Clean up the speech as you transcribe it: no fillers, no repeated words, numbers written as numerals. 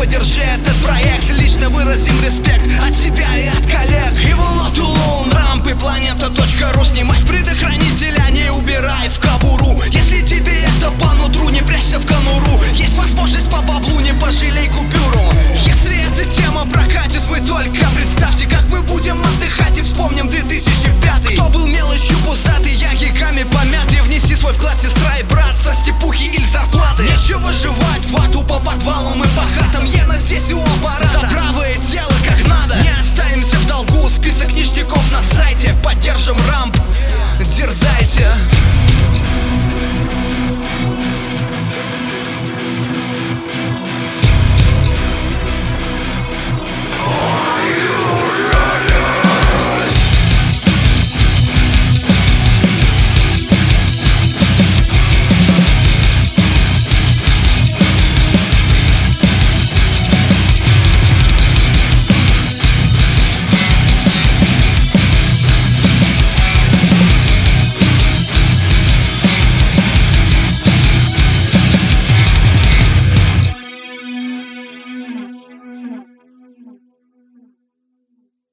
поддержи этот проект. Лично выразим респект от себя и от коллег. Evil not alone, рампы, planeta.ru. Снимай с предохранителя, не убирай в кабу.